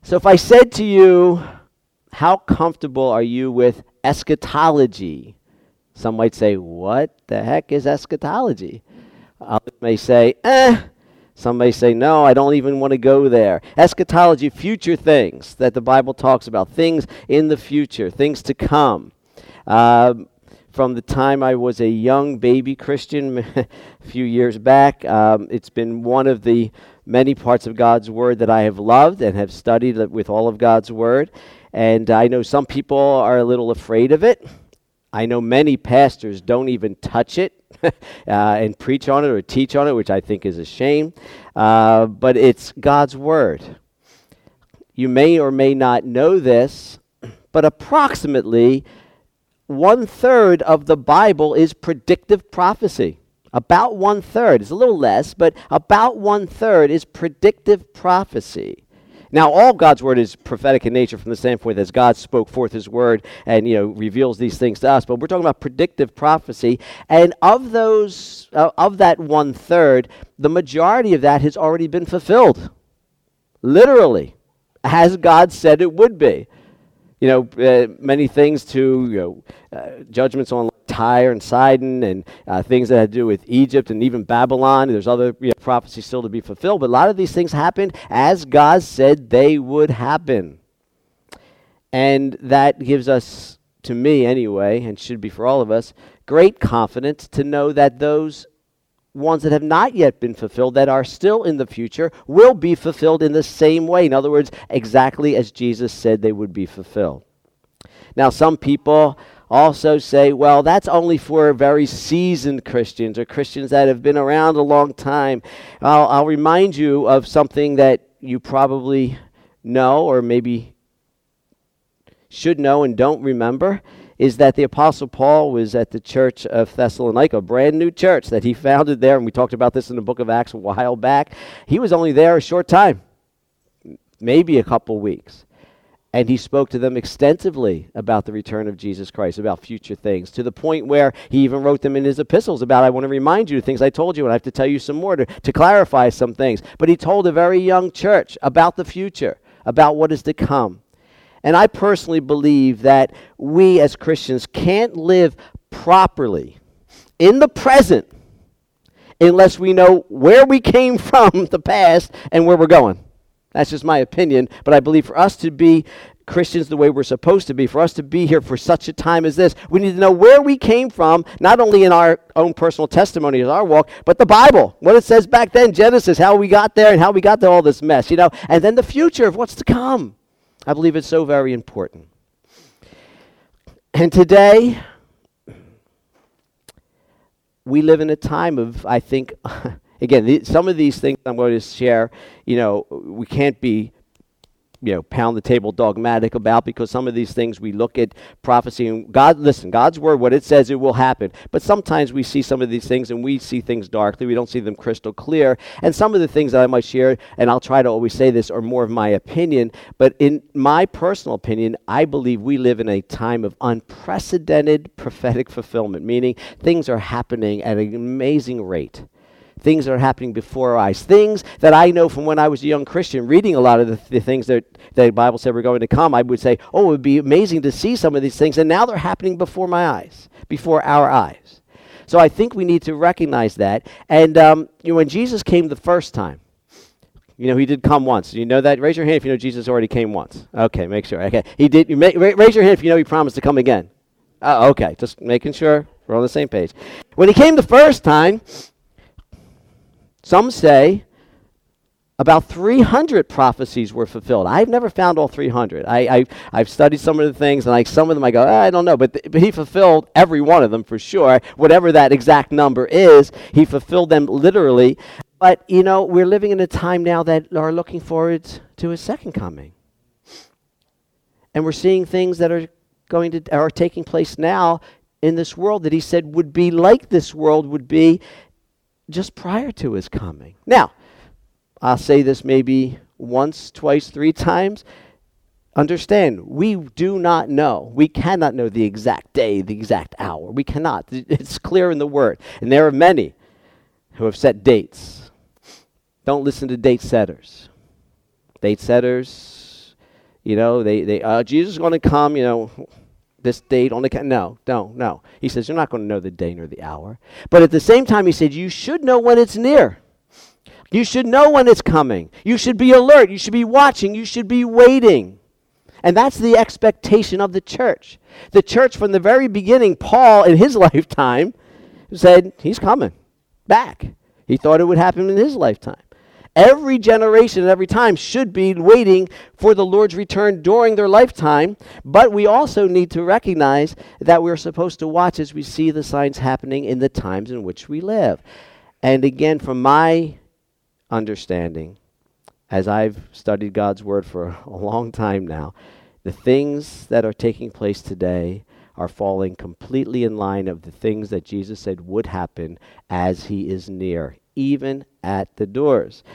So if I said to you, how comfortable are you with eschatology? Some might say, what the heck is eschatology? Others may say, Some may say, no, I don't even want to go there. Eschatology, future things that the Bible talks about, things in the future, things to come. From the time I was a young baby Christian a few years back, it's been one of the many parts of God's Word that I have loved and have studied with all of God's Word. And I know some people are a little afraid of it. I know many pastors don't even touch it and preach on it or teach on it, which I think is a shame. But it's God's Word. You may or may not know this, but approximately 1/3 of the Bible is predictive prophecy. About 1/3. It's a little less, but about 1/3 is predictive prophecy. Now, all God's Word is prophetic in nature from the standpoint that God spoke forth His Word and, reveals these things to us. But we're talking about predictive prophecy. And of those, of that 1/3, the majority of that has already been fulfilled. Literally, as God said it would be. Many things to, judgments on Tyre and Sidon and things that had to do with Egypt and even Babylon. There's other prophecies still to be fulfilled, but a lot of these things happened as God said they would happen. And that gives us, to me anyway, and should be for all of us, great confidence to know that those ones that have not yet been fulfilled, that are still in the future, will be fulfilled in the same way. In other words, exactly as Jesus said they would be fulfilled. Now, some people also say, well, that's only for very seasoned Christians or Christians that have been around a long time. I'll remind you of something that you probably know or maybe should know and don't remember, is that the Apostle Paul was at the church of Thessalonica, a brand new church that he founded there, and we talked about this in the book of Acts a while back. He was only there a short time, maybe a couple weeks. And he spoke to them extensively about the return of Jesus Christ, about future things, to the point where he even wrote them in his epistles about, I want to remind you of things I told you, and I have to tell you some more to clarify some things. But he told a very young church about the future, about what is to come. And I personally believe that we as Christians can't live properly in the present unless we know where we came from, the past, and where we're going. That's just my opinion, but I believe for us to be Christians the way we're supposed to be, for us to be here for such a time as this, we need to know where we came from, not only in our own personal testimony of our walk, but the Bible, what it says back then, Genesis, how we got there and how we got to all this mess, and then the future of what's to come. I believe it's so very important. And today, we live in a time of, I think, again, some of these things I'm going to share, we can't be, pound the table dogmatic about, because some of these things we look at prophecy and God's Word, what it says, it will happen. But sometimes we see some of these things and we see things darkly. We don't see them crystal clear. And some of the things that I might share, and I'll try to always say this, are more of my opinion. But in my personal opinion, I believe we live in a time of unprecedented prophetic fulfillment, meaning things are happening at an amazing rate. Things that are happening before our eyes. Things that I know from when I was a young Christian, reading a lot of the things that the Bible said were going to come, I would say, it would be amazing to see some of these things. And now they're happening before my eyes, before our eyes. So I think we need to recognize that. And when Jesus came the first time, he did come once. You know that? Raise your hand if you know Jesus already came once. Okay, make sure. Okay, he did. Raise your hand if you know he promised to come again. Okay, just making sure we're on the same page. When he came the first time, some say about 300 prophecies were fulfilled. I've never found all 300. I've studied some of the things, and some of them I go, I don't know. But he fulfilled every one of them for sure. Whatever that exact number is, he fulfilled them literally. But, we're living in a time now that are looking forward to his second coming. And we're seeing things that are taking place now in this world that he said would be like this world would be just prior to his coming. Now, I'll say this maybe once, twice, 3 times. Understand, we do not know. We cannot know the exact day, the exact hour. We cannot. It's clear in the Word. And there are many who have set dates. Don't listen to date setters. Date setters Jesus is going to come, this date on the no. He says, you're not going to know the day nor the hour. But at the same time, he said, you should know when it's near. You should know when it's coming. You should be alert. You should be watching. You should be waiting. And that's the expectation of the church. The church from the very beginning, Paul in his lifetime said, he's coming back. He thought it would happen in his lifetime. Every generation and every time should be waiting for the Lord's return during their lifetime, but we also need to recognize that we're supposed to watch as we see the signs happening in the times in which we live. And again, from my understanding, as I've studied God's Word for a long time now, the things that are taking place today are falling completely in line of the things that Jesus said would happen as he is near, even at the doors.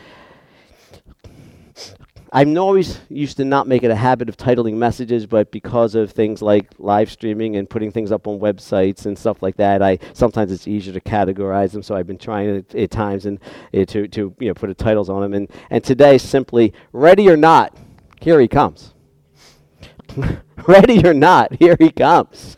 I'm always used to not make it a habit of titling messages, but because of things like live streaming and putting things up on websites and stuff like that, sometimes it's easier to categorize them. So I've been trying at times to put the titles on them. And today, simply, ready or not, here he comes. Ready or not, here he comes.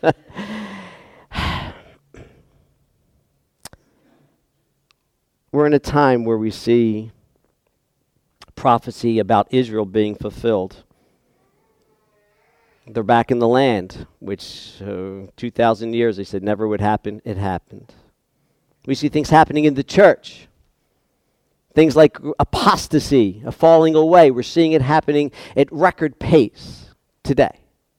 We're in a time where we see prophecy about Israel being fulfilled. They're back in the land, which 2,000 years they said never would happen. It happened. We see things happening in the church. Things like apostasy, a falling away. We're seeing it happening at record pace today.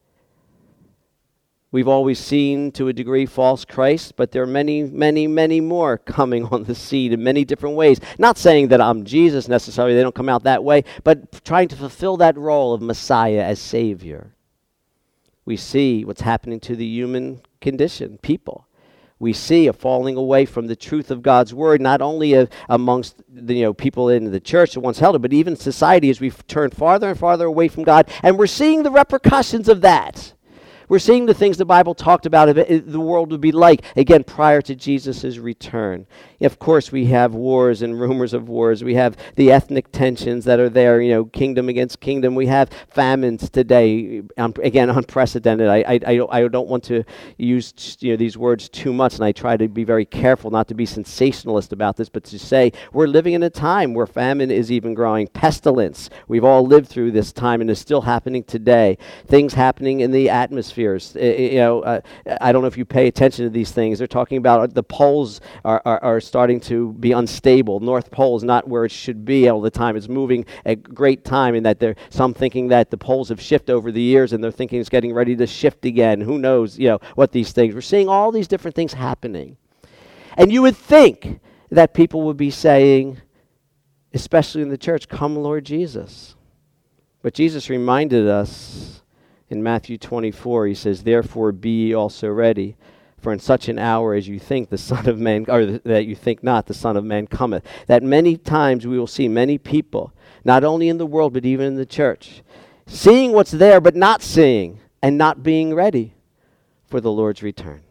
We've always seen, to a degree, false Christs, but there are many, many, many more coming on the scene in many different ways. Not saying that I'm Jesus necessarily, they don't come out that way, but trying to fulfill that role of Messiah as Savior. We see what's happening to the human condition, people. We see a falling away from the truth of God's Word, not only amongst the people in the church that once held it, but even society as we've turned farther and farther away from God. And we're seeing the repercussions of that. We're seeing the things the Bible talked about the world would be like, again, prior to Jesus' return. Of course, we have wars and rumors of wars. We have the ethnic tensions that are there, kingdom against kingdom. We have famines today, again, unprecedented. I don't want to use these words too much, and I try to be very careful not to be sensationalist about this, but to say we're living in a time where famine is even growing. Pestilence. We've all lived through this time, and it's still happening today. Things happening in the atmosphere. I don't know if you pay attention to these things. They're talking about the poles are starting to be unstable. North Pole is not where it should be all the time. It's moving at great time, and that some thinking that the poles have shifted over the years, and they're thinking it's getting ready to shift again. Who knows, what these things. We're seeing all these different things happening. And you would think that people would be saying, especially in the church, come Lord Jesus. But Jesus reminded us in Matthew 24, he says, therefore be ye also ready, for in such an hour as you think the Son of Man, or that you think not, the Son of Man cometh. That many times we will see many people, not only in the world, but even in the church, seeing what's there, but not seeing, and not being ready for the Lord's return.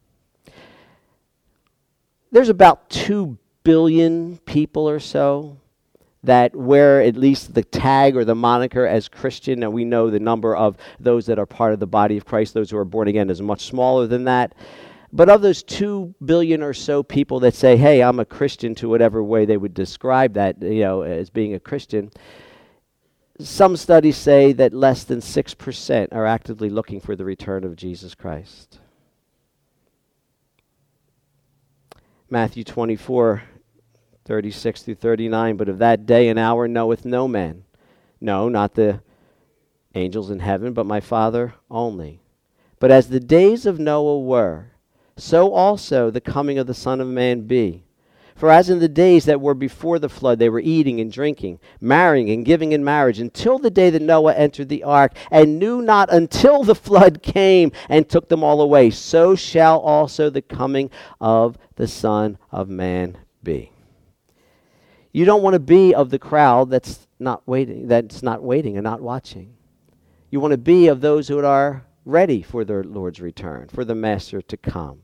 There's about 2 billion people or so that wear at least the tag or the moniker as Christian, and we know the number of those that are part of the body of Christ, those who are born again, is much smaller than that. But of those 2 billion or so people that say, hey, I'm a Christian, to whatever way they would describe that, as being a Christian, some studies say that less than 6% are actively looking for the return of Jesus Christ. Matthew 24, 36 through 39, but of that day and hour knoweth no man. No, not the angels in heaven, but my Father only. But as the days of Noah were, so also the coming of the Son of Man be. For as in the days that were before the flood, they were eating and drinking, marrying and giving in marriage, until the day that Noah entered the ark, and knew not until the flood came and took them all away. So shall also the coming of the Son of Man be. You don't want to be of the crowd that's not waiting and not watching. You want to be of those who are ready for their Lord's return, for the Master to come.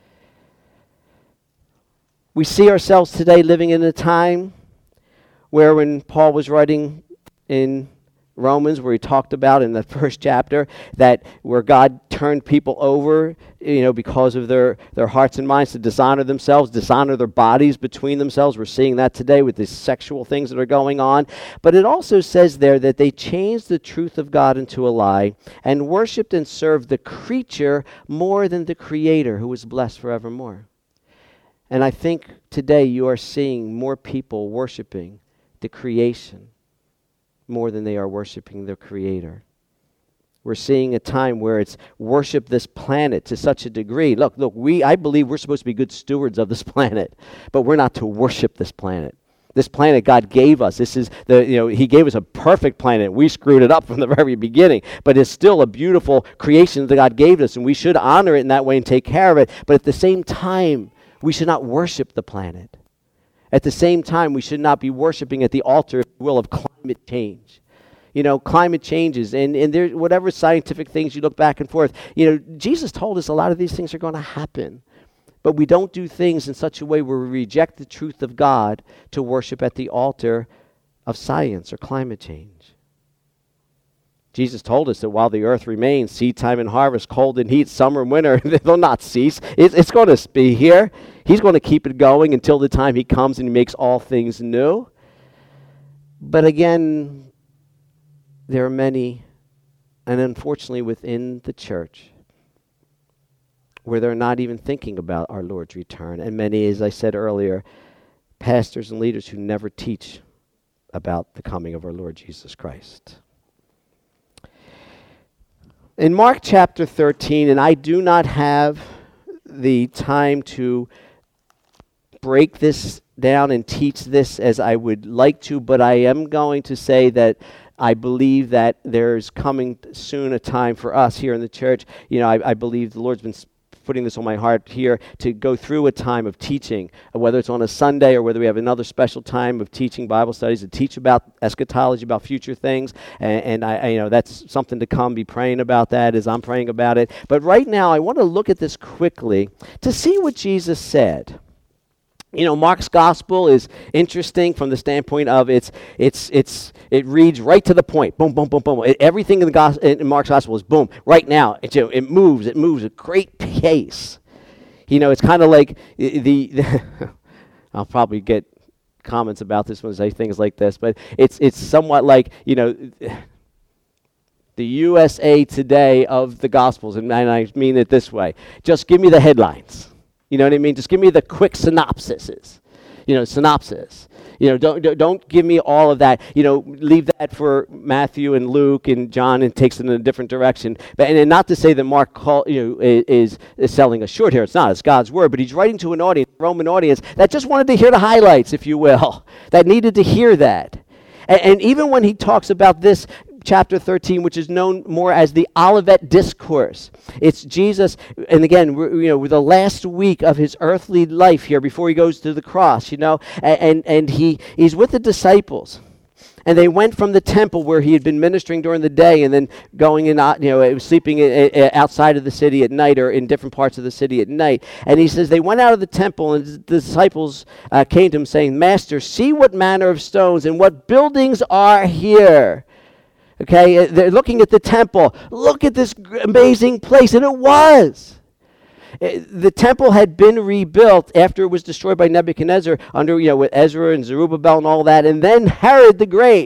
We see ourselves today living in a time where, when Paul was writing in Romans, where he talked about in the first chapter that where God turned people over, because of their hearts and minds to dishonor themselves, dishonor their bodies between themselves. We're seeing that today with these sexual things that are going on. But it also says there that they changed the truth of God into a lie and worshiped and served the creature more than the Creator, who is blessed forevermore. And I think today you are seeing more people worshiping the creation more than they are worshiping their Creator. We're seeing a time where it's worship this planet to such a degree. Look, I believe we're supposed to be good stewards of this planet, but we're not to worship this planet. This planet God gave us. This is He gave us a perfect planet. We screwed it up from the very beginning, but it's still a beautiful creation that God gave us, and we should honor it in that way and take care of it. But at the same time, we should not worship the planet. At the same time, we should not be worshiping at the altar, if you will, of climate change. Climate changes, and there, whatever scientific things you look back and forth. Jesus told us a lot of these things are going to happen. But we don't do things in such a way where we reject the truth of God to worship at the altar of science or climate change. Jesus told us that while the earth remains, seed time and harvest, cold and heat, summer and winter, they'll not cease. It's going to be here. He's going to keep it going until the time He comes and He makes all things new. But again, there are many, and unfortunately within the church, where they're not even thinking about our Lord's return. And many, as I said earlier, pastors and leaders who never teach about the coming of our Lord Jesus Christ. In Mark chapter 13, and I do not have the time to break this down and teach this as I would like to, but I am going to say that I believe that there's coming soon a time for us here in the church. I believe the Lord's been putting this on my heart here to go through a time of teaching, whether it's on a Sunday or whether we have another special time of teaching Bible studies to teach about eschatology, about future things. And I that's something to come. Be praying about that as I'm praying about it. But right now, I want to look at this quickly to see what Jesus said. Mark's gospel is interesting from the standpoint of it reads right to the point. Boom, boom, boom, boom. Everything in Mark's gospel is boom, right now. It moves at great pace. It's kind of like I'll probably get comments about this when I say things like this, but it's somewhat like, the USA Today of the Gospels, and I mean it this way. Just give me the headlines. You know what I mean? Just give me the quick synopsis. Don't give me all of that. Leave that for Matthew and Luke and John and takes it in a different direction. And not to say that Mark is selling us short here. It's not. It's God's word. But he's writing to an audience, a Roman audience, that just wanted to hear the highlights, if you will, that needed to hear that. And even when he talks about this, chapter 13, which is known more as the Olivet Discourse. It's Jesus, and again, we're the last week of his earthly life here before he goes to the cross, and he's with the disciples. And they went from the temple where he had been ministering during the day and then going in, sleeping outside of the city at night or in different parts of the city at night. And he says they went out of the temple and the disciples came to him saying, "Master, see what manner of stones and what buildings are here." Okay, they're looking at the temple. Look at this amazing place, and it was. The temple had been rebuilt after it was destroyed by Nebuchadnezzar under, with Ezra and Zerubbabel and all that, and then Herod the Great,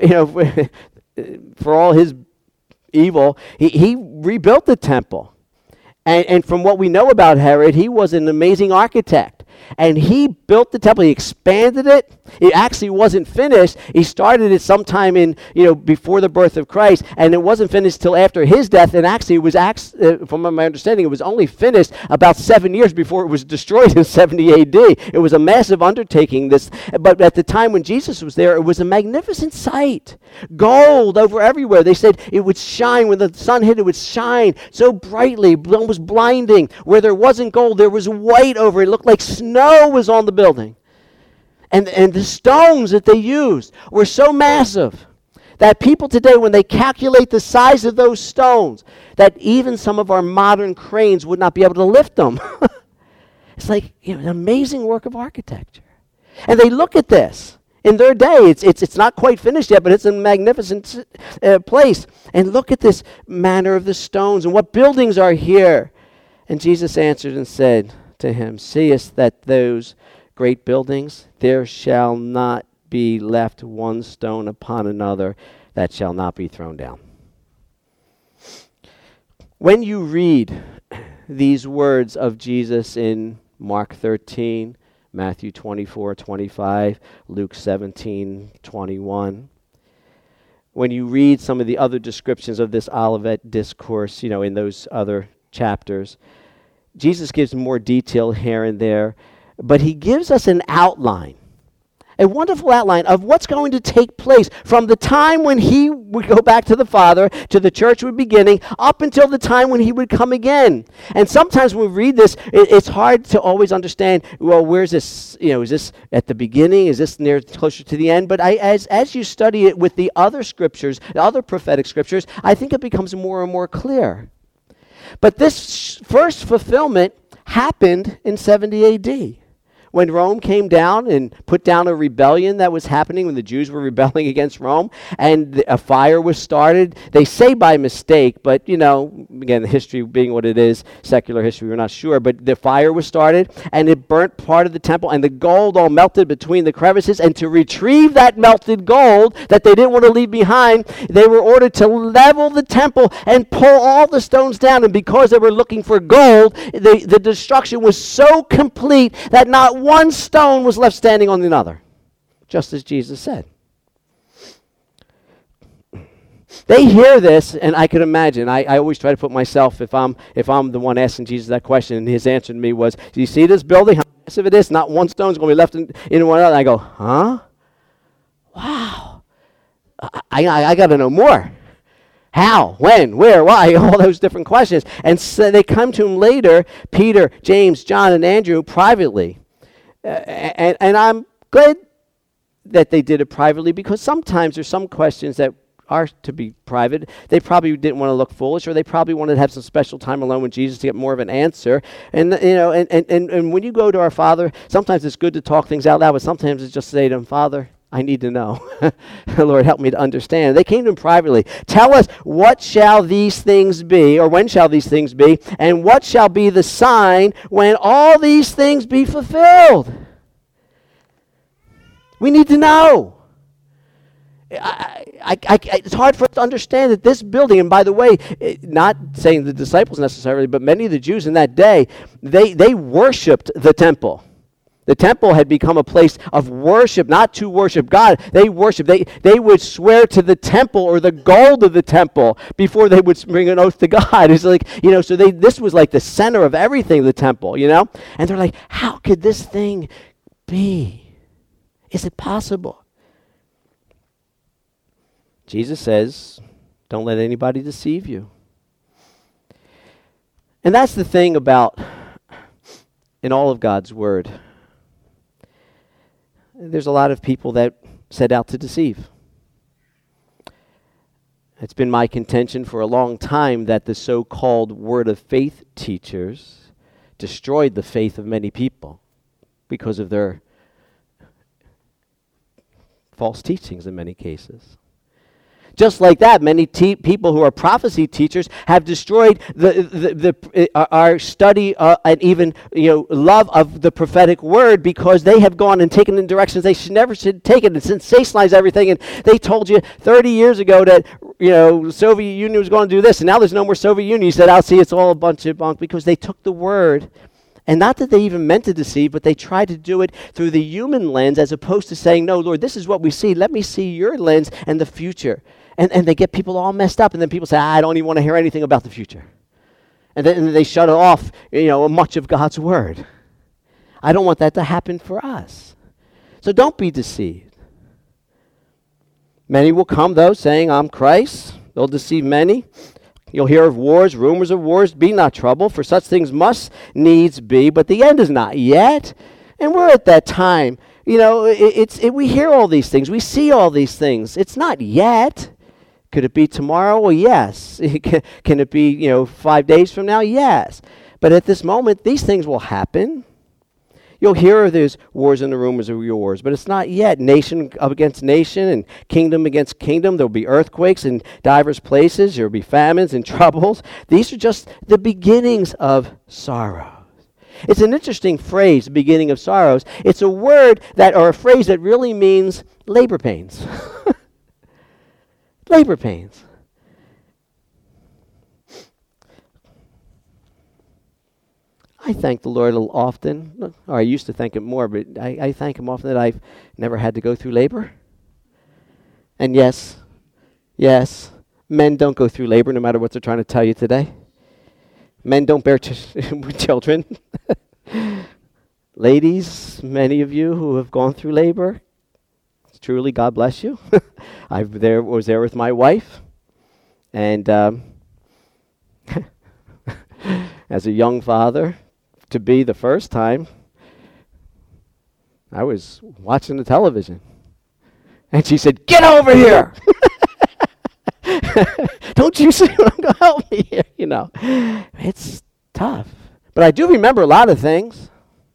for all his evil, he rebuilt the temple. And from what we know about Herod, he was an amazing architect. And he built the temple. He expanded it. It actually wasn't finished. He started it sometime in, before the birth of Christ, and it wasn't finished till after his death. And actually, it was from my understanding, it was only finished about 7 years before it was destroyed in 70 A.D. It was a massive undertaking. But at the time when Jesus was there, it was a magnificent sight. Gold over everywhere. They said it would shine when the sun hit. It would shine so brightly, almost blinding. Where there wasn't gold, there was white over it. It looked like snow was on the building. And the stones that they used were so massive that people today, when they calculate the size of those stones, that even some of our modern cranes would not be able to lift them. It's like an amazing work of architecture. And they look at this in their day. It's not quite finished yet, but it's a magnificent place. And look at this manner of the stones and what buildings are here. And Jesus answered and said to him, seest that those great buildings, there shall not be left one stone upon another that shall not be thrown down. When you read these words of Jesus in Mark 13, Matthew 24:25, Luke 17:21, when you read some of the other descriptions of this Olivet discourse, in those other chapters, Jesus gives more detail here and there, but he gives us an outline, a wonderful outline of what's going to take place from the time when he would go back to the Father, to the church would beginning, up until the time when he would come again. And sometimes when we read this, it's hard to always understand, well, where's this, is this at the beginning? Is this near closer to the end? But as you study it with the other scriptures, the other prophetic scriptures, I think it becomes more and more clear. But this first fulfillment happened in 70 AD. When Rome came down and put down a rebellion that was happening, when the Jews were rebelling against Rome, and a fire was started, they say by mistake, but again, the history being what it is, secular history, we're not sure, but the fire was started, and it burnt part of the temple, and the gold all melted between the crevices, and to retrieve that melted gold that they didn't want to leave behind, they were ordered to level the temple and pull all the stones down, and because they were looking for gold, the destruction was so complete that not one stone was left standing on another, just as Jesus said. They hear this, and I can imagine. I always try to put myself, if I'm the one asking Jesus that question, and his answer to me was, "Do you see this building? How massive it is? Not one stone's going to be left in one other." And I go, "Huh? Wow! I got to know more. How? When? Where? Why?" All those different questions. And so they come to him later, Peter, James, John, and Andrew, privately. And I'm glad that they did it privately, because sometimes there's some questions that are to be private. They probably didn't want to look foolish, or they probably wanted to have some special time alone with Jesus to get more of an answer. And and when you go to our Father, sometimes it's good to talk things out loud, but sometimes it's just say to him, "Father, I need to know. Lord, help me to understand." They came to him privately. "Tell us, what shall these things be, or when shall these things be, and what shall be the sign when all these things be fulfilled?" We need to know. It's hard for us to understand that this building, and by the way, not saying the disciples necessarily, but many of the Jews in that day, they worshipped the temple. The temple had become a place of worship, not to worship God. They worshiped. They would swear to the temple or the gold of the temple before they would bring an oath to God. It's like, so this was like the center of everything, the temple, And they're like, how could this thing be? Is it possible? Jesus says, don't let anybody deceive you. And that's the thing about, in all of God's word, there's a lot of people that set out to deceive. It's been my contention for a long time that the so-called word of faith teachers destroyed the faith of many people because of their false teachings in many cases. Just like that, many people who are prophecy teachers have destroyed our study and even love of the prophetic word, because they have gone and taken in directions they should take it and sensationalize everything. And they told you 30 years ago that the Soviet Union was going to do this, and now there's no more Soviet Union. You said, "I'll see, it's all a bunch of bunk," because they took the word. And not that they even meant to deceive, but they tried to do it through the human lens, as opposed to saying, "No, Lord, this is what we see. Let me see your lens and the future." And they get people all messed up, and then people say, "I don't even want to hear anything about the future." And then they shut off, much of God's word. I don't want that to happen for us. So don't be deceived. Many will come, though, saying, "I'm Christ." They'll deceive many. You'll hear of wars, rumors of wars. Be not troubled, for such things must needs be, but the end is not yet. And we're at that time. We hear all these things. We see all these things. It's not yet. Could it be tomorrow? Well, yes. Can it be, 5 days from now? Yes. But at this moment, these things will happen. You'll hear of these wars and the rumors of wars, but it's not yet. Nation up against nation and kingdom against kingdom. There'll be earthquakes in divers places. There'll be famines and troubles. These are just the beginnings of sorrow. It's an interesting phrase, the beginning of sorrows. It's a word that, or a phrase that really means labor pains. Labor pains. I thank the Lord often, or I used to thank Him more, but I thank Him often that I've never had to go through labor. And yes, men don't go through labor no matter what they're trying to tell you today. Men don't bear children. Ladies, many of you who have gone through labor, truly, God bless you. I was there with my wife, and as a young father, to be the first time, I was watching the television, and she said, "Get over here! Don't you see what I'm going to help me here?" You know, it's tough. But I do remember a lot of things.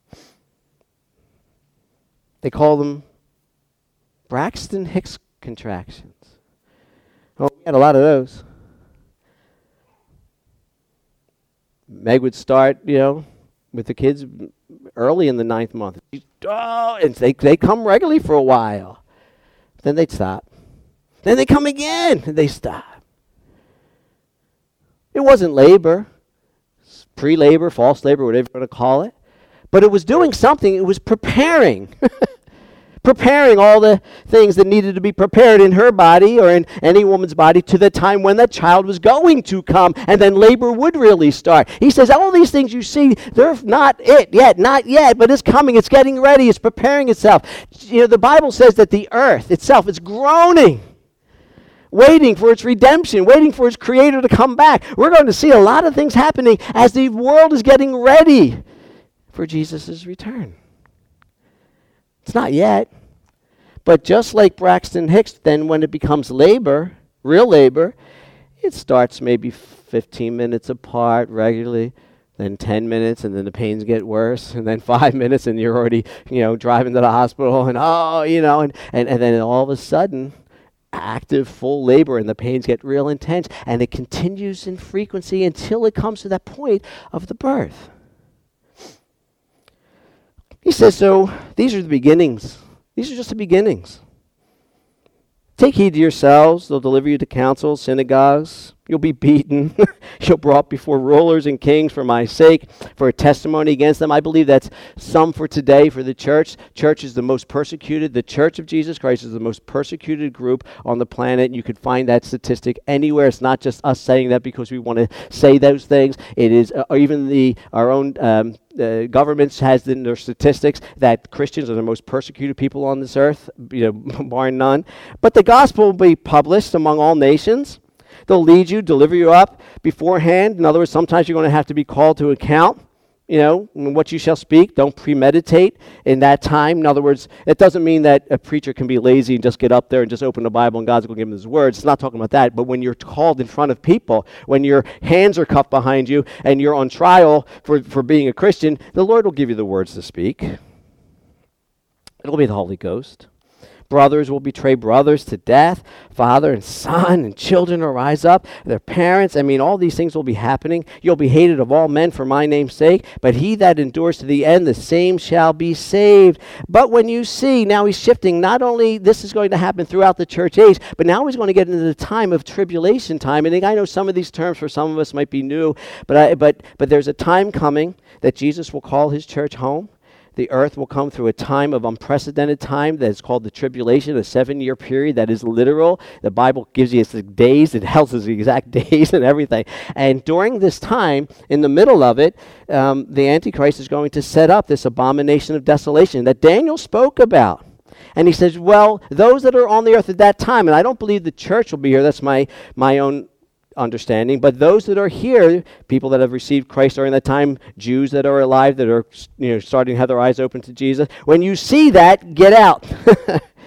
They call them Braxton Hicks contractions. Oh, we had a lot of those. Meg would start, with the kids early in the 9th month. And they come regularly for a while. Then they'd stop. Then they come again, and they stop. It wasn't labor, pre-labor, false labor, whatever you want to call it. But it was doing something. It was preparing. Preparing all the things that needed to be prepared in her body or in any woman's body to the time when that child was going to come, and then labor would really start. He says, all these things you see, they're not yet, but it's coming, it's getting ready, it's preparing itself. The Bible says that the earth itself is groaning, waiting for its redemption, waiting for its creator to come back. We're going to see a lot of things happening as the world is getting ready for Jesus' return. It's not yet. But just like Braxton Hicks, then when it becomes labor, real labor, it starts maybe 15 minutes apart regularly, then 10 minutes, and then the pains get worse, and then 5 minutes, and you're already, driving to the hospital, and and then all of a sudden, active, full labor, and the pains get real intense, and it continues in frequency until it comes to that point of the birth. He says, so these are the beginnings. These are just the beginnings. Take heed to yourselves. They'll deliver you to councils, synagogues. You'll be beaten. You'll be brought before rulers and kings for my sake, for a testimony against them. I believe that's some for today for the church. Church is the most persecuted. The Church of Jesus Christ is the most persecuted group on the planet. You could find that statistic anywhere. It's not just us saying that because we want to say those things. It is even our own governments has in their statistics that Christians are the most persecuted people on this earth, bar none. But the gospel will be published among all nations. They'll lead you, deliver you up beforehand. In other words, sometimes you're going to have to be called to account, what you shall speak. Don't premeditate in that time. In other words, it doesn't mean that a preacher can be lazy and just get up there and just open the Bible and God's going to give him his words. It's not talking about that. But when you're called in front of people, when your hands are cuffed behind you and you're on trial for being a Christian, the Lord will give you the words to speak. It'll be the Holy Ghost. Brothers will betray brothers to death. Father and son and children will rise up. Their parents, all these things will be happening. You'll be hated of all men for my name's sake. But he that endures to the end, the same shall be saved. But when you see, now he's shifting. Not only this is going to happen throughout the church age, but now he's going to get into the time of tribulation time. And I know some of these terms for some of us might be new, but there's a time coming that Jesus will call his church home. The earth will come through a time of unprecedented time that is called the tribulation, a 7-year period that is literal. The Bible gives you the days, it tells us the exact days and everything. And during this time, in the middle of it, the Antichrist is going to set up this abomination of desolation that Daniel spoke about. And he says, well, those that are on the earth at that time, and I don't believe the church will be here, that's my own understanding, but those that are here, people that have received Christ during that time, Jews that are alive, that are starting to have their eyes open to Jesus, when you see that, get out.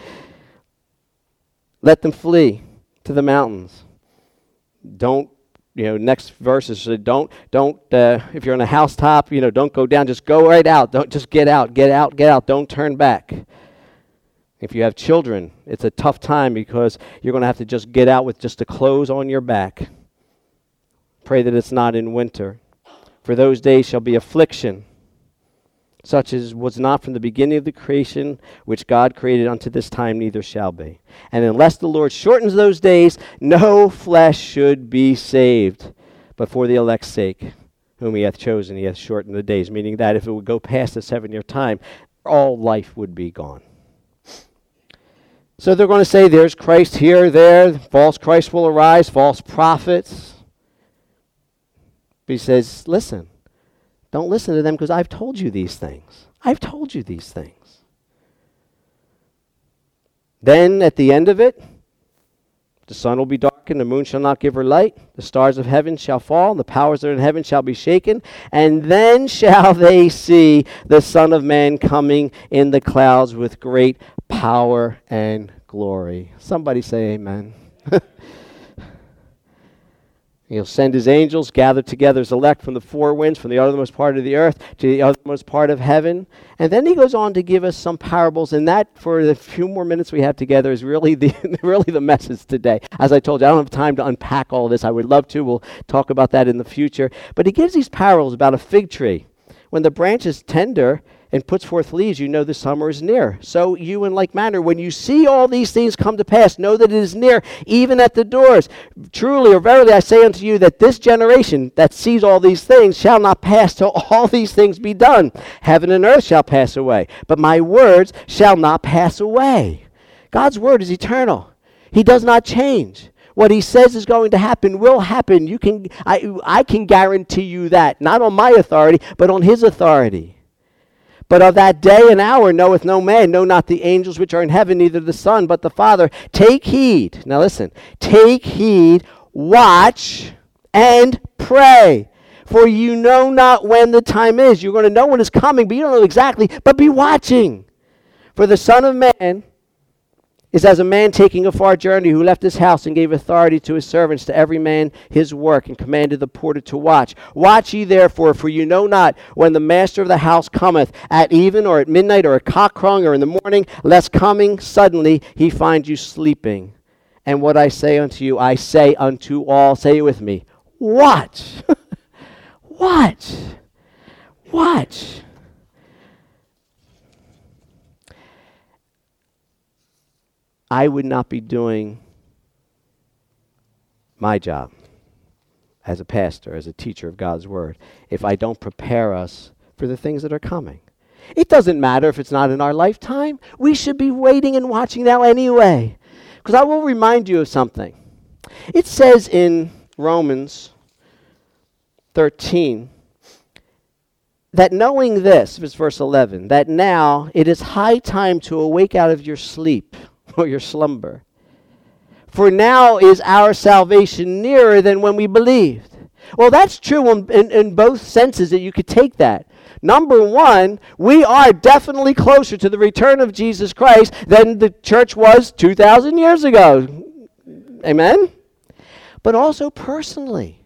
Let them flee to the mountains. Don't next verse is don't if you're on a housetop, don't go down, just go right out. Don't just get out. Don't turn back. If you have children, it's a tough time because you're going to have to just get out with just the clothes on your back. Pray that it's not in winter. For those days shall be affliction, such as was not from the beginning of the creation, which God created unto this time, neither shall be. And unless the Lord shortens those days, no flesh should be saved. But for the elect's sake, whom he hath chosen, he hath shortened the days. Meaning that if it would go past the 7-year time, all life would be gone. So they're going to say there's Christ here, there, false Christ will arise, false prophets. But he says, listen, don't listen to them because I've told you these things. I've told you these things. Then at the end of it, the sun will be darkened, the moon shall not give her light, the stars of heaven shall fall, and the powers that are in heaven shall be shaken, and then shall they see the Son of Man coming in the clouds with great power and glory. Somebody say amen. He'll send his angels, gather together his elect from the four winds, from the uttermost part of the earth to the uttermost part of heaven. And then he goes on to give us some parables, and that, for the few more minutes we have together, is really the message today. As I told you, I don't have time to unpack all this. I would love to. We'll talk about that in the future. But he gives these parables about a fig tree. When the branch is tender and puts forth leaves, you know the summer is near. So you in like manner, when you see all these things come to pass, know that it is near, even at the doors. Truly or verily I say unto you that this generation that sees all these things shall not pass till all these things be done. Heaven and earth shall pass away, but my words shall not pass away. God's word is eternal. He does not change. What he says is going to happen will happen. I can guarantee you that, not on my authority, but on his authority. But of that day and hour knoweth no man, no, not the angels which are in heaven, neither the Son, but the Father. Take heed. Now listen. Take heed, watch, and pray. For you know not when the time is. You're going to know when it's coming, but you don't know exactly. But be watching. For the Son of Man is as a man taking a far journey, who left his house and gave authority to his servants, to every man his work, and commanded the porter to watch. Watch ye therefore, for you know not when the master of the house cometh, at even, or at midnight, or at cockcrowing, or in the morning, lest coming suddenly he find you sleeping. And what I say unto you, I say unto all. Say it with me. Watch. Watch. Watch. I would not be doing my job as a pastor, as a teacher of God's word, if I don't prepare us for the things that are coming. It doesn't matter if it's not in our lifetime. We should be waiting and watching now anyway. Because I will remind you of something. It says in Romans 13 that knowing this, it's verse 11, that now it is high time to awake out of your sleep, or your slumber. For now is our salvation nearer than when we believed. Well, that's true in both senses that you could take that. Number one, we are definitely closer to the return of Jesus Christ than the church was 2,000 years ago. Amen? But also personally.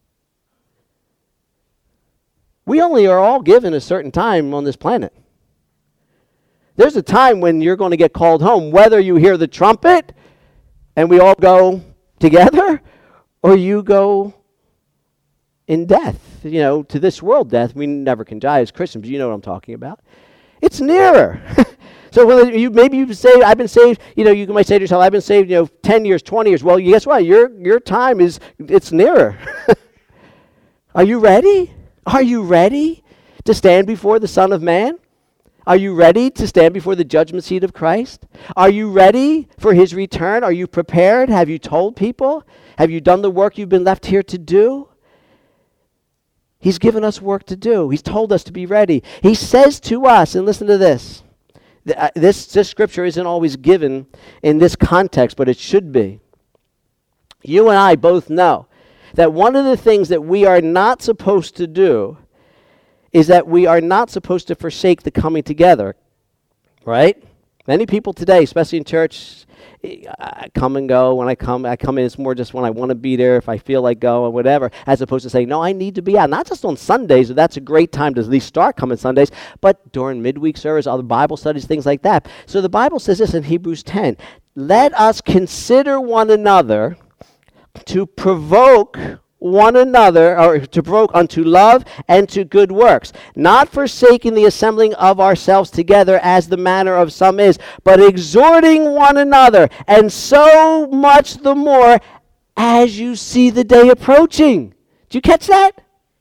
We only are all given a certain time on this planet. There's a time when you're going to get called home, whether you hear the trumpet and we all go together, or you go in death, to this world death. We never can die as Christians, but you know what I'm talking about. It's nearer. So maybe you've been saved, I've been saved, you might say to yourself, I've been saved, 10 years, 20 years. Well, guess what? Your time it's nearer. Are you ready? Are you ready to stand before the Son of Man? Are you ready to stand before the judgment seat of Christ? Are you ready for his return? Are you prepared? Have you told people? Have you done the work you've been left here to do? He's given us work to do. He's told us to be ready. He says to us, and listen to this. This scripture isn't always given in this context, but it should be. You and I both know that one of the things that we are not supposed to do is that we are not supposed to forsake the coming together, right? Many people today, especially in church, I come and go. When I come in, it's more just when I want to be there, if I feel like going, whatever, as opposed to saying, no, I need to be out. Not just on Sundays, that's a great time to at least start coming Sundays, but during midweek service, other Bible studies, things like that. So the Bible says this in Hebrews 10, let us consider one another to provoke one another, or to provoke unto love and to good works, not forsaking the assembling of ourselves together as the manner of some is, but exhorting one another, and so much the more as you see the day approaching. Did you catch that?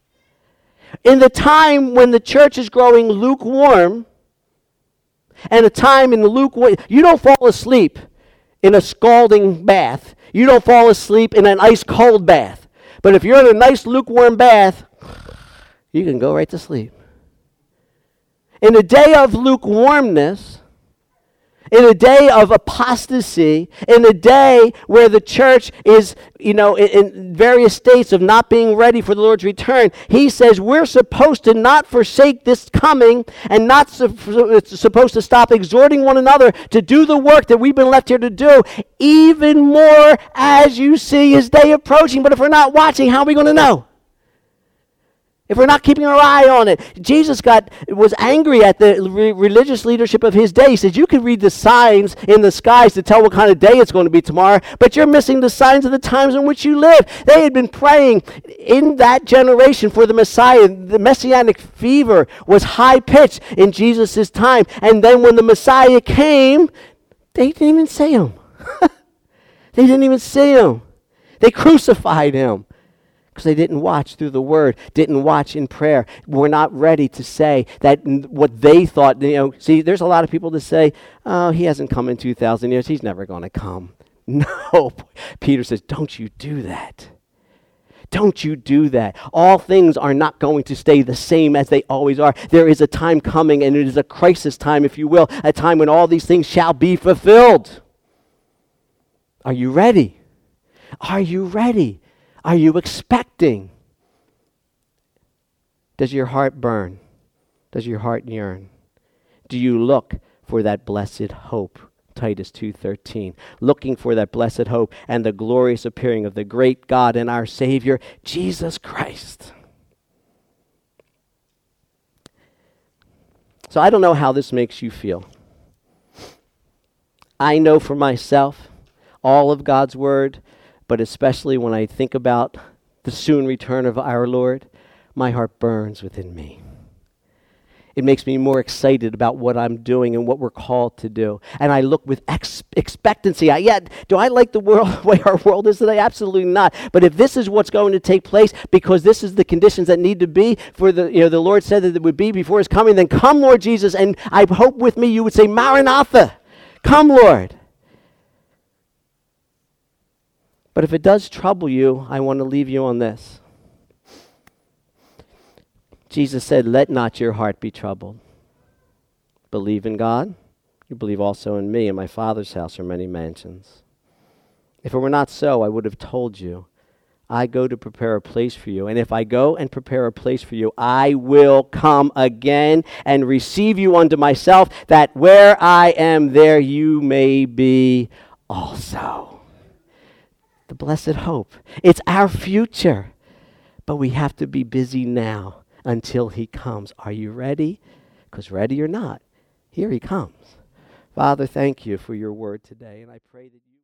In the time when the church is growing lukewarm, and a time in the lukewarm, you don't fall asleep in a scalding bath. You don't fall asleep in an ice cold bath. But if you're in a nice lukewarm bath, you can go right to sleep. In a day of lukewarmness, in a day of apostasy, in a day where the church is, in various states of not being ready for the Lord's return, he says we're supposed to not forsake this coming and not supposed to stop exhorting one another to do the work that we've been left here to do, even more as you see his day approaching. But if we're not watching, how are we going to know? If we're not keeping our eye on it. Jesus was angry at the religious leadership of his day. He says, you can read the signs in the skies to tell what kind of day it's going to be tomorrow, but you're missing the signs of the times in which you live. They had been praying in that generation for the Messiah. The messianic fever was high-pitched in Jesus' time. And then when the Messiah came, they didn't even see him. They didn't even see him. They crucified him. Because they didn't watch through the Word, didn't watch in prayer. We're not ready to say that what they thought, see, there's a lot of people that say, oh, he hasn't come in 2,000 years, he's never going to come. No, Peter says, don't you do that. Don't you do that. All things are not going to stay the same as they always are. There is a time coming, and it is a crisis time, if you will, a time when all these things shall be fulfilled. Are you ready? Are you ready? Are you expecting? Does your heart burn? Does your heart yearn? Do you look for that blessed hope? Titus 2:13. Looking for that blessed hope and the glorious appearing of the great God and our Savior, Jesus Christ. So I don't know how this makes you feel. I know for myself, all of God's Word, but especially when I think about the soon return of our Lord, my heart burns within me. It makes me more excited about what I'm doing and what we're called to do. And I look with expectancy. Do I like the way our world is today? Absolutely not. But if this is what's going to take place, because this is the conditions that need to be for the Lord said that it would be before his coming, then come, Lord Jesus. And I hope with me you would say, Maranatha, come, Lord. But if it does trouble you, I want to leave you on this. Jesus said, let not your heart be troubled. Believe in God. You believe also in me. In my Father's house are many mansions. If it were not so, I would have told you. I go to prepare a place for you. And if I go and prepare a place for you, I will come again and receive you unto myself, that where I am, there you may be also. The blessed hope. It's our future. But we have to be busy now until he comes. Are you ready? Because ready or not, here he comes. Father, thank you for your word today. And I pray that you